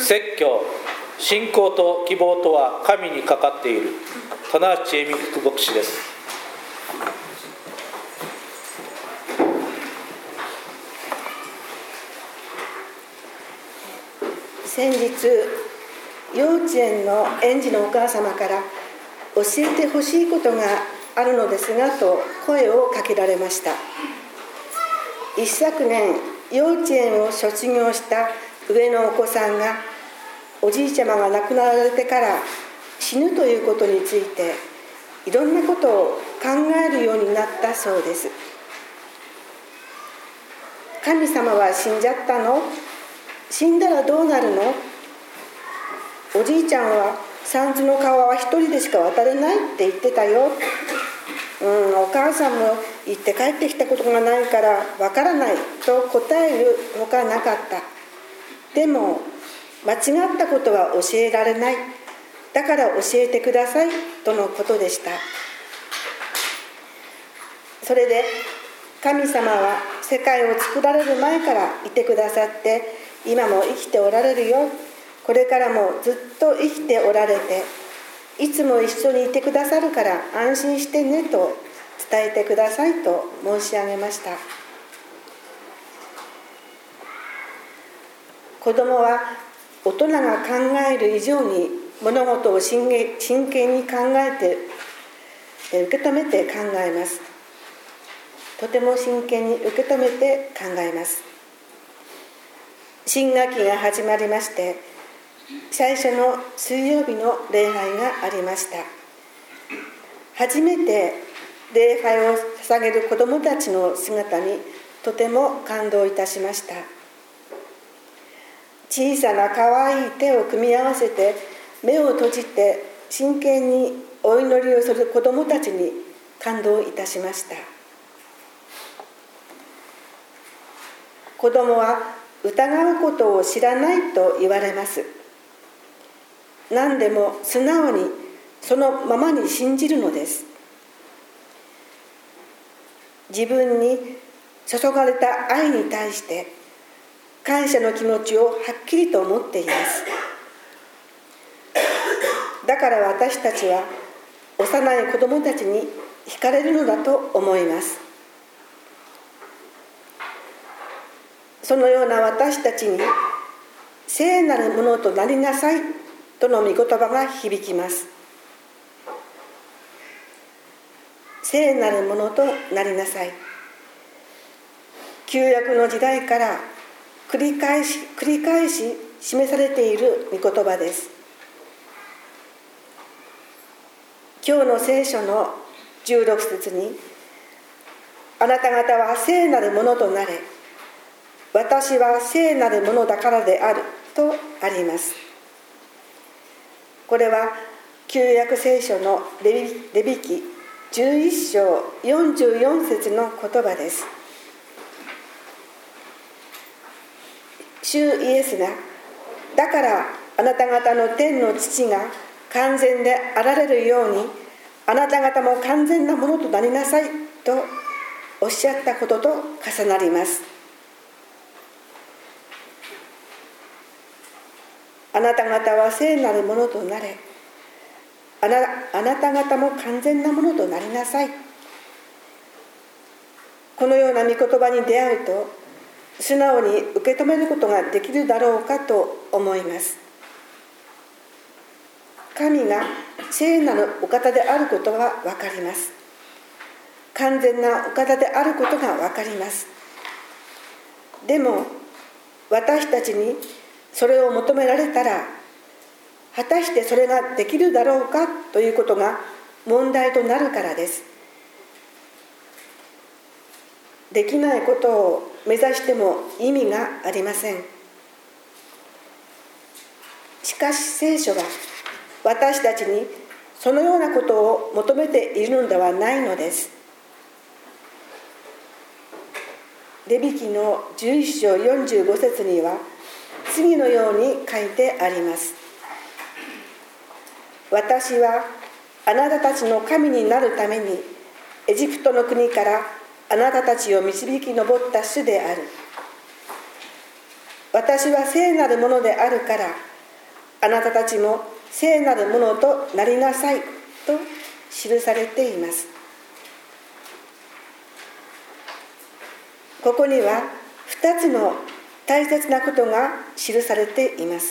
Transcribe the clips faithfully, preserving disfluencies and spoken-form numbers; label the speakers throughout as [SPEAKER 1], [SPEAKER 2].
[SPEAKER 1] 説教、信仰と希望とは神にかかっている。棚橋恵美副牧師です。
[SPEAKER 2] 先日、幼稚園の園児のお母様から教えてほしいことがあるのですがと声をかけられました。一昨年、幼稚園を卒業した上のお子さんがおじいちゃまが亡くなられてから死ぬということについていろんなことを考えるようになったそうです。神様は死んじゃったの？死んだらどうなるの？おじいちゃんは三途の川は一人でしか渡れないって言ってたよ。うん、お母さんも行って帰ってきたことがないからわからないと答えるほかなかった。でも間違ったことは教えられない。だから教えてくださいとのことでした。それで神様は世界を作られる前からいてくださって今も生きておられるよ。これからもずっと生きておられていつも一緒にいてくださるから安心してねと伝えてくださいと申し上げました。子供は大人が考える以上に物事を真剣に考えて受け止めて考えます。とても真剣に受け止めて考えます。新学期が始まりまして最初の水曜日の礼拝がありました。初めて礼拝を捧げる子どもたちの姿にとても感動いたしました。小さなかわいい手を組み合わせて目を閉じて真剣にお祈りをする子どもたちに感動いたしました。子どもは疑うことを知らないと言われます。何でも素直にそのままに信じるのです。自分に注がれた愛に対して感謝の気持ちをはっきりと持っています。だから私たちは幼い子どもたちに惹かれるのだと思います。そのような私たちに聖なるものとなりなさいとの御言葉が響きます。聖なるものとなりなさい。旧約の時代から繰り返し繰り返し示されている御言葉です。今日の聖書のじゅうろく節にあなた方は聖なるものとなれ、私は聖なるものだからであるとあります。これは旧約聖書のレビ、レビ記じゅういっ章よんじゅうよん節の言葉です。主イエスが、だからあなた方の天の父が完全であられるようにあなた方も完全なものとなりなさいとおっしゃったことと重なります。あなた方は聖なるものとなれ、あな、あなた方も完全なものとなりなさい。このような御言葉に出会うと素直に受け止めることができるだろうかと思います。神が聖なるお方であることは分かります。完全なお方であることが分かります。でも私たちにそれを求められたら果たしてそれができるだろうかということが問題となるからです。できないことを目指しても意味がありません。しかし聖書は私たちにそのようなことを求めているのではないのです。レビ記のじゅういっ章よんじゅうご節には次のように書いてあります。私はあなたたちの神になるためにエジプトの国からあなたたちを導き上った主である。私は聖なるものであるからあなたたちも聖なるものとなりなさいと記されています。ここにはふたつの大切なことが記されています。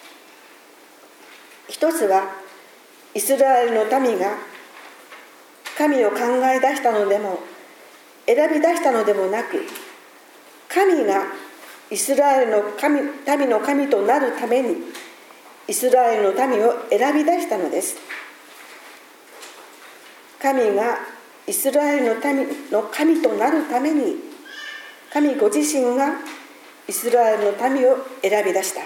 [SPEAKER 2] 一つは、イスラエルの民が神を考え出したのでも選び出したのでもなく、神がイスラエルの神民の神となるためにイスラエルの民を選び出したのです。神がイスラエルの民の神となるために、神ご自身がイスラエルの民を選び出した。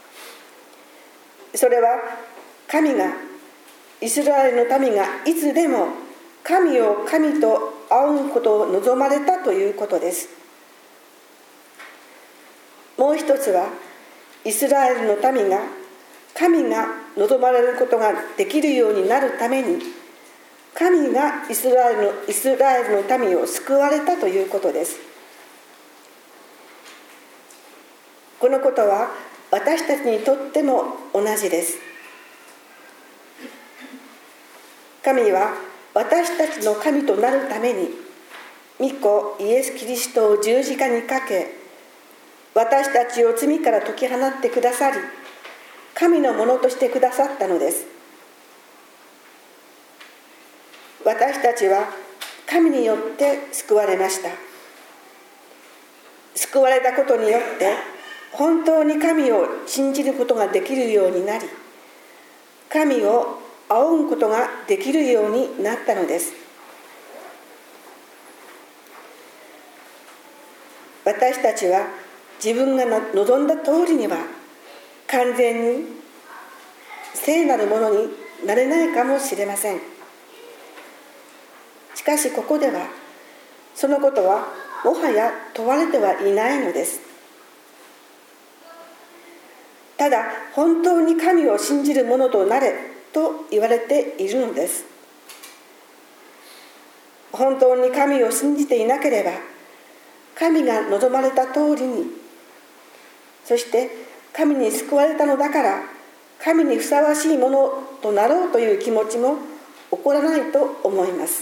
[SPEAKER 2] それは神がイスラエルの民がいつでも神を神と仰ぐことを望まれたということです。もう一つは、イスラエルの民が神が望まれることができるようになるために、神がイスラエルの、イスラエルの民を救われたということです。このことは私たちにとっても同じです。神は私たちの神となるために、御子イエス・キリストを十字架にかけ、私たちを罪から解き放ってくださり、神のものとしてくださったのです。私たちは神によって救われました。救われたことによって本当に神を信じることができるようになり、神を仰ぐことができるようになったのです。私たちは自分が望んだ通りには完全に聖なるものになれないかもしれません。しかしここではそのことはもはや問われてはいないのです。ただ本当に神を信じるものとなれと言われているのです。本当に神を信じていなければ、神が望まれた通りに、そして神に救われたのだから神にふさわしいものとなろうという気持ちも起こらないと思います。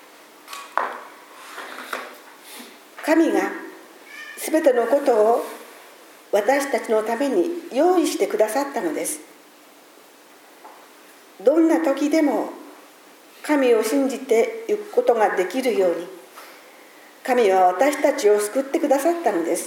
[SPEAKER 2] 神がすべてのことを私たちのために用意してくださったのです。どんな時でも神を信じていくことができるように、神は私たちを救ってくださったのです。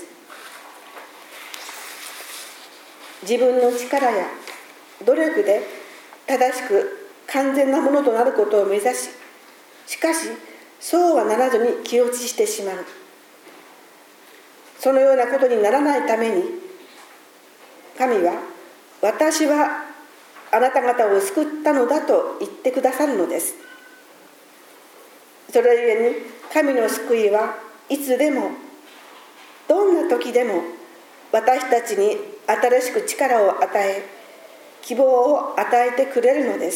[SPEAKER 2] 自分の力や努力で正しく完全なものとなることを目指し、しかしそうはならずに気落ちしてしまう。そのようなことにならないために、神は私はあなた方を救ったのだと言ってくださるのです。それゆえに神の救いはいつでもどんな時でも私たちに新しく力を与え、希望を与えてくれるのです。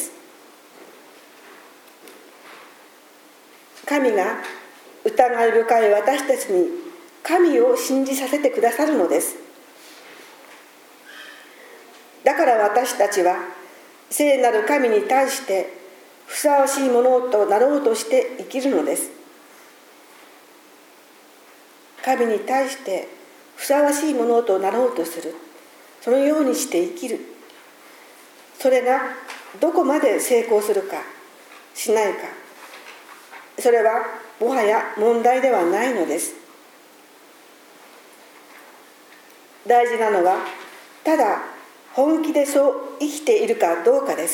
[SPEAKER 2] 神が疑い深い私たちに神を信じさせてくださるのです。だから私たちは聖なる神に対してふさわしいものとなろうとして生きるのです。神に対してふさわしいものとなろうとする、そのようにして生きる。それがどこまで成功するかしないか、それはもはや問題ではないのです。大事なのはただ本気でそう生きているかどうかです。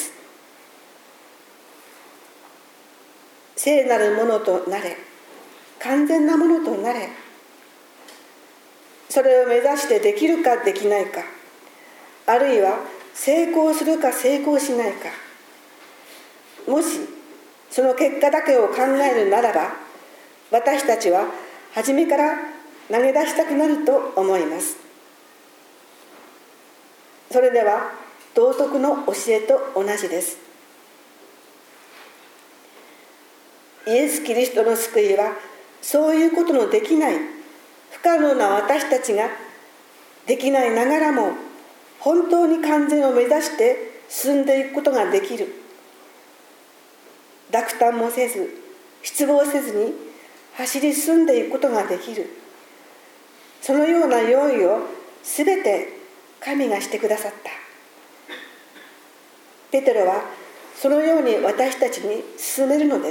[SPEAKER 2] 聖なるものとなれ、完全なものとなれ、それを目指してできるかできないか、あるいは成功するか成功しないか、もしその結果だけを考えるならば、私たちは初めから投げ出したくなると思います。それでは道徳の教えと同じです。イエス・キリストの救いはそういうことのできない不可能な私たちができないながらも本当に完全を目指して進んでいくことができる。落胆もせず、失望せずに走り進んでいくことができる。そのような用意をすべて神がしてくださった。ペテロはそのように私たちに進めるのです。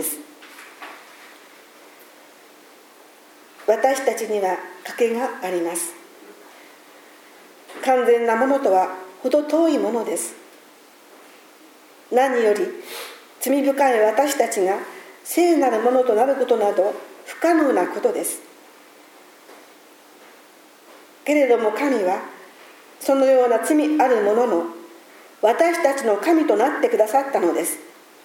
[SPEAKER 2] 私たちには賭けがあります。完全なものとはほど遠いものです。何より罪深い私たちが聖なるものとなることなど不可能なことです。けれども神はそのような罪あるものの私たちの神となってくださったのです。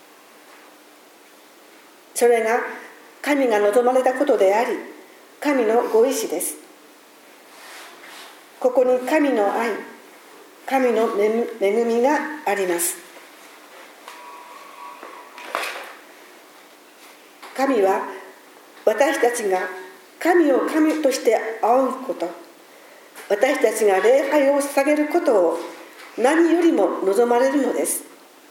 [SPEAKER 2] それが神が望まれたことであり、神のご意志です。ここに神の愛、神の恵みがあります。神は私たちが神を神として仰ぐこと、私たちが礼拝を捧げることを何よりも望まれるのです。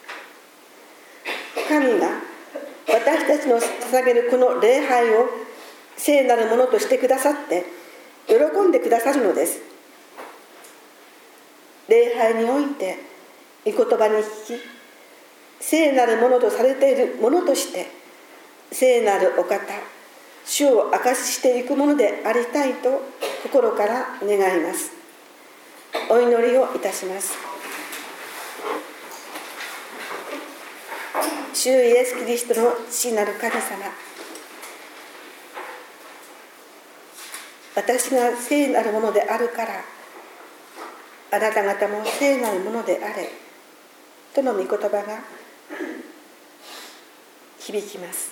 [SPEAKER 2] 神が私たちの捧げるこの礼拝を聖なるものとしてくださって喜んでくださるのです。礼拝において御言葉に聞き、聖なるものとされているものとして聖なるお方、主を証ししていくものでありたいと心から願います。お祈りをいたします。主イエス・キリストの父なる神様、私が聖なるものであるからあなた方も聖なるものであれとの御言葉が響きます。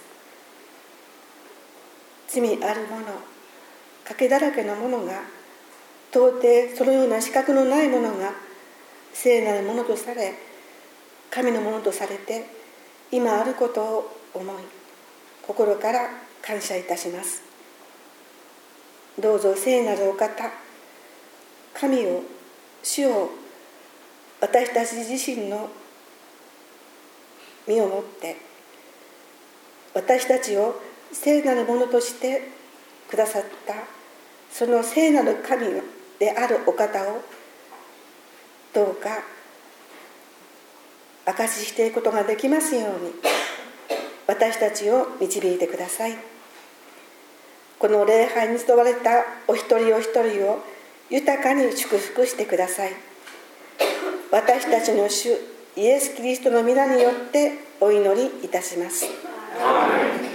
[SPEAKER 2] 罪あるもの、賭けだらけのものが、到底そのような資格のないものが聖なるものとされ、神のものとされて今あることを思い、心から感謝いたします。どうぞ聖なるお方、神を、主を私たち自身の身をもって私たちを聖なるものとしてくださったその聖なる神であるお方をどうか証ししていくことができますように私たちを導いてください。この礼拝に集われたお一人お一人を豊かに祝福してください。私たちの主イエス・キリストの皆によってお祈りいたします。